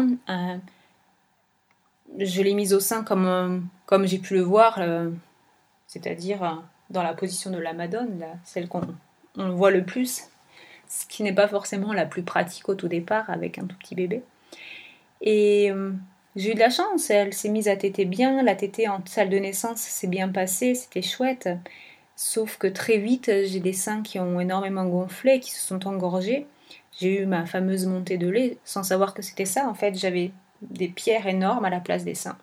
je l'ai mise au sein comme j'ai pu le voir, c'est-à-dire dans la position de la Madone, celle qu'on voit le plus, ce qui n'est pas forcément la plus pratique au tout départ avec un tout petit bébé. Et j'ai eu de la chance, elle s'est mise à téter bien, la tétée en salle de naissance s'est bien passée, c'était chouette. Sauf que très vite, j'ai des seins qui ont énormément gonflé, qui se sont engorgés. J'ai eu ma fameuse montée de lait sans savoir que c'était ça. En fait, j'avais des pierres énormes à la place des seins.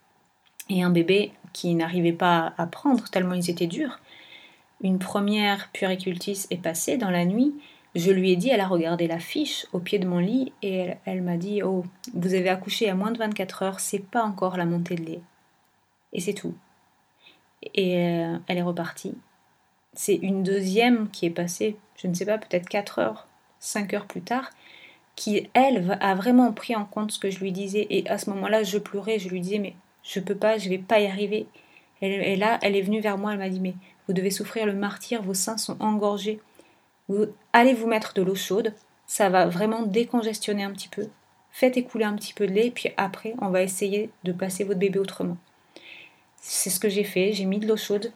Et un bébé qui n'arrivait pas à prendre tellement ils étaient durs. Une première puéricultrice est passée dans la nuit. Je lui ai dit, elle a regardé la fiche au pied de mon lit et elle m'a dit « Oh, vous avez accouché à moins de 24 heures, c'est pas encore la montée de lait. » Et c'est tout. Et elle est repartie. C'est une deuxième qui est passée, je ne sais pas, peut-être 4 heures, 5 heures plus tard, qui, elle, a vraiment pris en compte ce que je lui disais. Et à ce moment-là, je pleurais, je lui disais, mais je peux pas, je vais pas y arriver. Et là, elle est venue vers moi, elle m'a dit, mais vous devez souffrir le martyre, vos seins sont engorgés. Allez vous mettre de l'eau chaude, ça va vraiment décongestionner un petit peu. Faites écouler un petit peu de lait, puis après, on va essayer de passer votre bébé autrement. C'est ce que j'ai fait, j'ai mis de l'eau chaude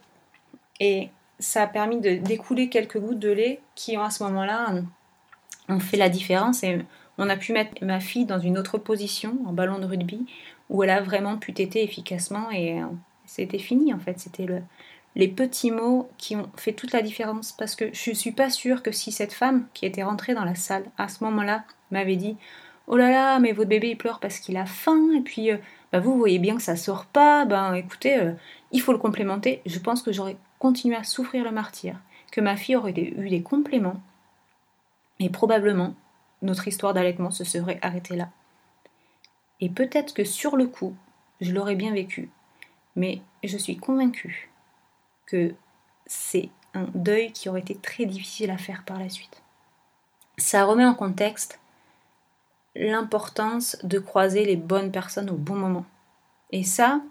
et ça a permis d'écouler quelques gouttes de lait qui, à ce moment-là, ont fait la différence et on a pu mettre ma fille dans une autre position, en ballon de rugby, où elle a vraiment pu téter efficacement et c'était fini en fait. C'était les petits mots qui ont fait toute la différence parce que je suis pas sûre que si cette femme qui était rentrée dans la salle à ce moment-là m'avait dit « Oh là là, mais votre bébé il pleure parce qu'il a faim et puis vous voyez bien que ça sort pas, écoutez, il faut le complémenter », je pense que j'aurais continué à souffrir le martyre, que ma fille aurait eu des compléments et probablement notre histoire d'allaitement se serait arrêtée là. Et peut-être que sur le coup, je l'aurais bien vécu, mais je suis convaincue que c'est un deuil qui aurait été très difficile à faire par la suite. Ça remet en contexte l'importance de croiser les bonnes personnes au bon moment. Et ça,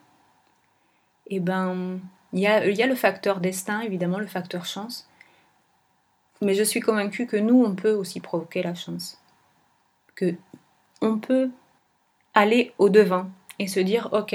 il y a le facteur destin, évidemment, le facteur chance, mais je suis convaincue que nous, on peut aussi provoquer la chance. Que on peut aller au-devant et se dire, ok,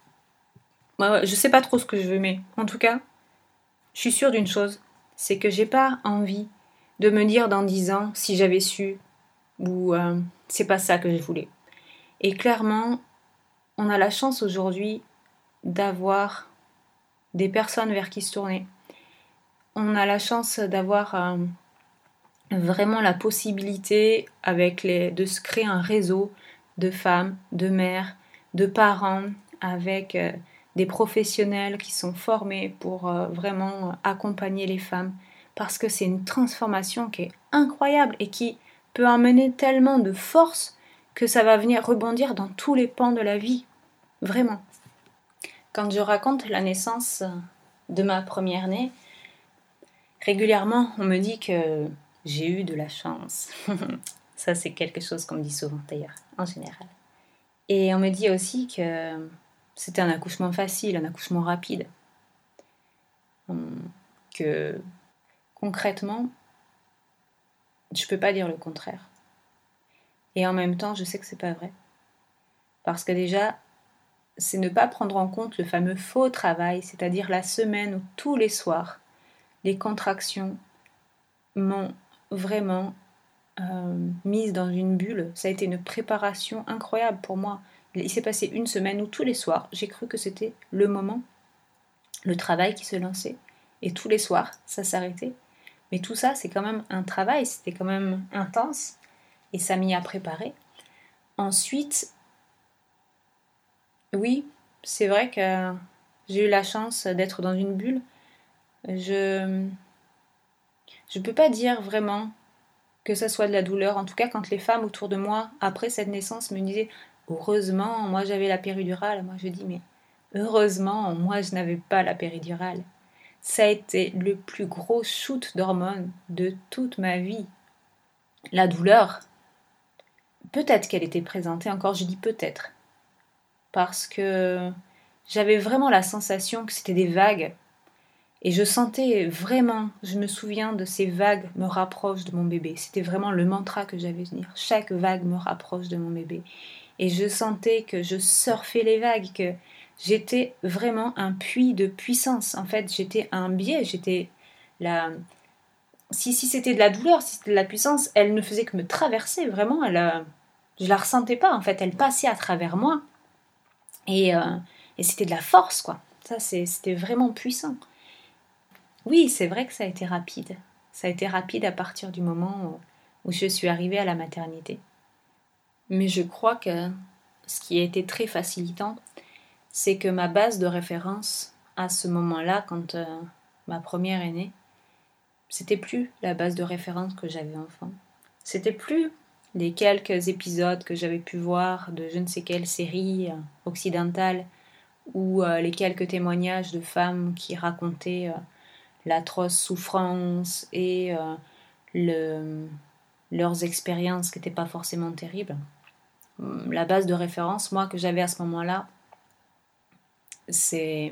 je sais pas trop ce que je veux, mais en tout cas, je suis sûre d'une chose, c'est que j'ai pas envie de me dire dans 10 ans si j'avais su ou c'est pas ça que je voulais. Et clairement, on a la chance aujourd'hui d'avoir des personnes vers qui se tourner. On a la chance d'avoir vraiment la possibilité de se créer un réseau de femmes, de mères, de parents, avec des professionnels qui sont formés pour vraiment accompagner les femmes, parce que c'est une transformation qui est incroyable et qui peut amener tellement de force que ça va venir rebondir dans tous les pans de la vie, vraiment. Quand je raconte la naissance de ma première-née, régulièrement on me dit que j'ai eu de la chance. Ça, c'est quelque chose qu'on me dit souvent d'ailleurs, en général. Et on me dit aussi que c'était un accouchement facile, un accouchement rapide. Que concrètement, je peux pas dire le contraire. Et en même temps, je sais que c'est pas vrai. Parce que déjà, c'est ne pas prendre en compte le fameux faux travail, c'est-à-dire la semaine où tous les soirs, les contractions m'ont vraiment mise dans une bulle. Ça a été une préparation incroyable pour moi. Il s'est passé une semaine où tous les soirs, j'ai cru que c'était le moment, le travail qui se lançait. Et tous les soirs, ça s'arrêtait. Mais tout ça, c'est quand même un travail, c'était quand même intense. Et ça m'y a préparé. Ensuite, oui, c'est vrai que j'ai eu la chance d'être dans une bulle. Je peux pas dire vraiment que ça soit de la douleur. En tout cas, quand les femmes autour de moi, après cette naissance, me disaient « Heureusement, moi j'avais la péridurale », moi je dis « Mais heureusement, moi je n'avais pas la péridurale ». Ça a été le plus gros shoot d'hormones de toute ma vie. La douleur, peut-être qu'elle était présente, et encore je dis peut-être, parce que j'avais vraiment la sensation que c'était des vagues. Et je sentais vraiment, je me souviens de ces vagues me rapprochent de mon bébé. C'était vraiment le mantra que j'avais venir. Chaque vague me rapproche de mon bébé. Et je sentais que je surfais les vagues, que j'étais vraiment un puits de puissance. En fait, j'étais un biais, j'étais la... Si c'était de la douleur, si c'était de la puissance, elle ne faisait que me traverser, vraiment. Je la ressentais pas, en fait. Elle passait à travers moi. Et c'était de la force, quoi. Ça, c'était vraiment puissant. Oui, c'est vrai que ça a été rapide. Ça a été rapide à partir du moment où je suis arrivée à la maternité. Mais je crois que ce qui a été très facilitant, c'est que ma base de référence à ce moment-là, quand ma première est née, c'était plus la base de référence que j'avais enfant. C'était plus les quelques épisodes que j'avais pu voir de je ne sais quelle série occidentale ou les quelques témoignages de femmes qui racontaient l'atroce souffrance et leurs expériences qui n'étaient pas forcément terribles. La base de référence, moi, que j'avais à ce moment-là, c'est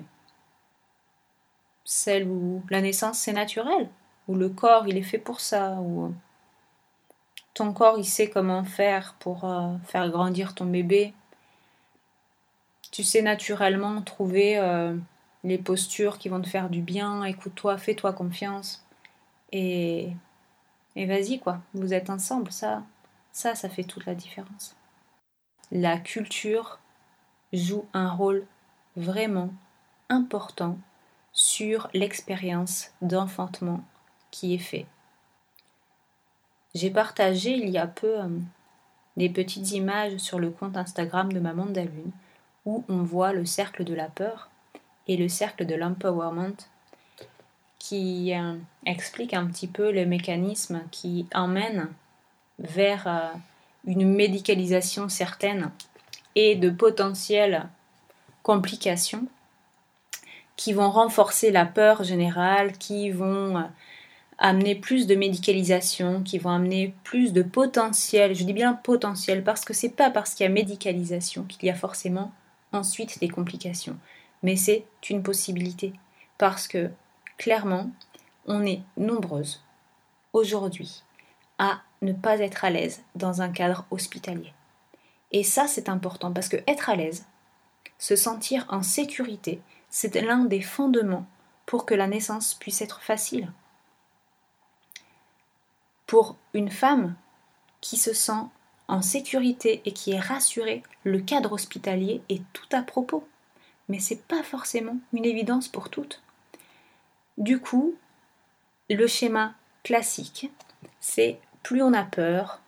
celle où la naissance, c'est naturel, où le corps, il est fait pour ça, où ton corps, il sait comment faire pour faire grandir ton bébé. Tu sais naturellement trouver les postures qui vont te faire du bien. Écoute-toi, fais-toi confiance. Et vas-y, quoi, vous êtes ensemble, ça fait toute la différence. La culture joue un rôle vraiment important sur l'expérience d'enfantement qui est fait. J'ai partagé il y a peu des petites images sur le compte Instagram de Maman de la Lune où on voit le cercle de la peur et le cercle de l'empowerment qui explique un petit peu le mécanisme qui emmène vers une médicalisation certaine et de potentielles complications qui vont renforcer la peur générale, qui vont amener plus de médicalisation, qui vont amener plus de potentiel. Je dis bien potentiel parce que c'est pas parce qu'il y a médicalisation qu'il y a forcément ensuite des complications, mais c'est une possibilité parce que clairement, on est nombreuses aujourd'hui à ne pas être à l'aise dans un cadre hospitalier. Et ça, c'est important parce que être à l'aise, se sentir en sécurité, c'est l'un des fondements pour que la naissance puisse être facile. Pour une femme qui se sent en sécurité et qui est rassurée, le cadre hospitalier est tout à propos. Mais ce n'est pas forcément une évidence pour toutes. Du coup, le schéma classique, c'est plus on a peur,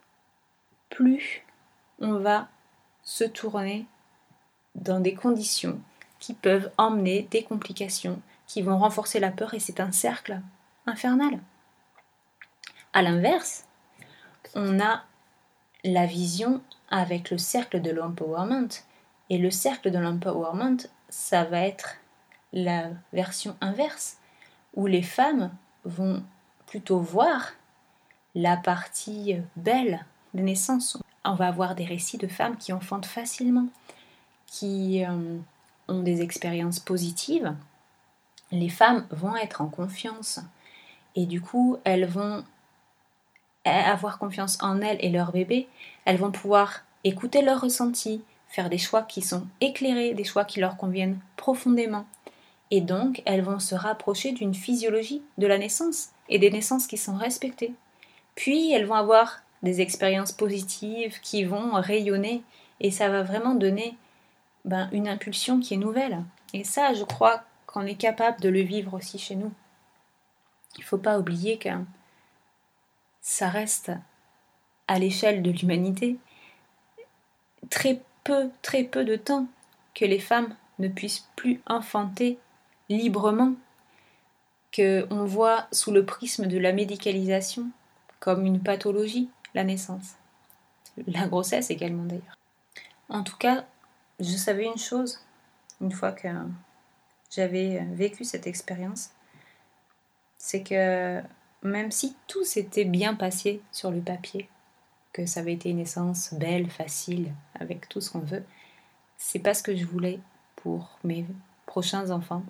plus on va se tourner dans des conditions qui peuvent emmener des complications, qui vont renforcer la peur, et c'est un cercle infernal. À l'inverse, on a la vision avec le cercle de l'empowerment. Et le cercle de l'empowerment, ça va être la version inverse, où les femmes vont plutôt voir la partie belle des naissances. On va avoir des récits de femmes qui enfantent facilement, qui ont des expériences positives. Les femmes vont être en confiance et du coup, elles vont avoir confiance en elles et leur bébé. Elles vont pouvoir écouter leurs ressentis, faire des choix qui sont éclairés, des choix qui leur conviennent profondément. Et donc, elles vont se rapprocher d'une physiologie de la naissance et des naissances qui sont respectées. Puis, elles vont avoir des expériences positives qui vont rayonner et ça va vraiment donner une impulsion qui est nouvelle. Et ça, je crois qu'on est capable de le vivre aussi chez nous. Il ne faut pas oublier que ça reste à l'échelle de l'humanité très peu de temps que les femmes ne puissent plus enfanter librement, qu'on voit sous le prisme de la médicalisation comme une pathologie, la naissance. La grossesse également d'ailleurs. En tout cas, je savais une chose, une fois que j'avais vécu cette expérience, c'est que même si tout s'était bien passé sur le papier, que ça avait été une naissance belle, facile, avec tout ce qu'on veut, c'est pas ce que je voulais pour mes prochains enfants.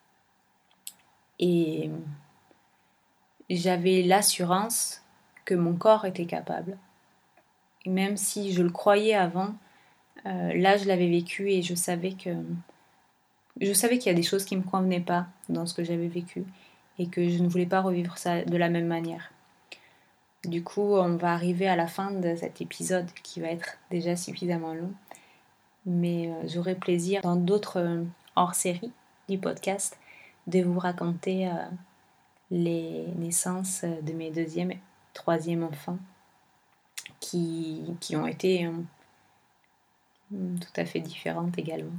Et j'avais l'assurance que mon corps était capable. Et même si je le croyais avant, là je l'avais vécu et je savais qu'il y a des choses qui ne me convenaient pas dans ce que j'avais vécu et que je ne voulais pas revivre ça de la même manière. Du coup, on va arriver à la fin de cet épisode qui va être déjà suffisamment long, mais j'aurai plaisir dans d'autres hors-série du podcast de vous raconter les naissances de mes deuxième et troisième enfants qui ont été tout à fait différentes également.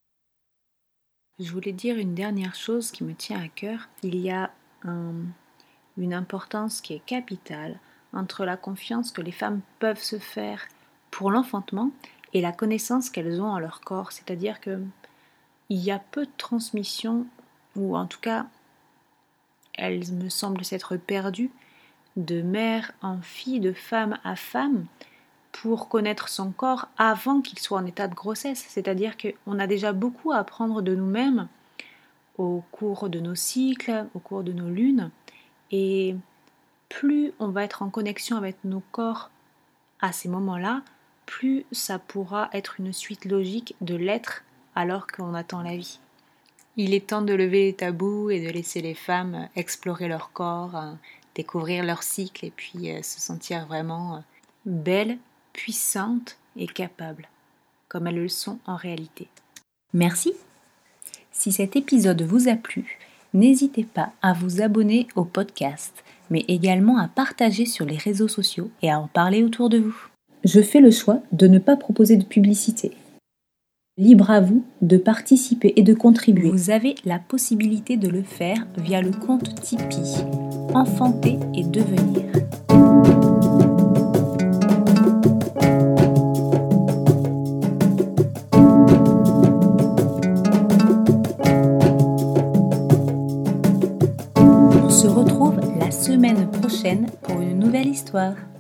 Je voulais dire une dernière chose qui me tient à cœur. Il y a une importance qui est capitale entre la confiance que les femmes peuvent se faire pour l'enfantement et la connaissance qu'elles ont en leur corps. C'est-à-dire qu'il y a peu de transmission, ou en tout cas, elles me semblent s'être perdues, de mère en fille, de femme à femme, pour connaître son corps avant qu'il soit en état de grossesse. C'est-à-dire qu'on a déjà beaucoup à apprendre de nous-mêmes au cours de nos cycles, au cours de nos lunes, et plus on va être en connexion avec nos corps à ces moments-là, plus ça pourra être une suite logique de l'être alors qu'on attend la vie. Il est temps de lever les tabous et de laisser les femmes explorer leur corps, découvrir leur cycle et puis se sentir vraiment belles, puissantes et capables, comme elles le sont en réalité. Merci. Si cet épisode vous a plu, n'hésitez pas à vous abonner au podcast, mais également à partager sur les réseaux sociaux et à en parler autour de vous. Je fais le choix de ne pas proposer de publicité. Libre à vous de participer et de contribuer. Vous avez la possibilité de le faire via le compte Tipeee, Enfanter et Devenir. On se retrouve la semaine prochaine pour une nouvelle histoire.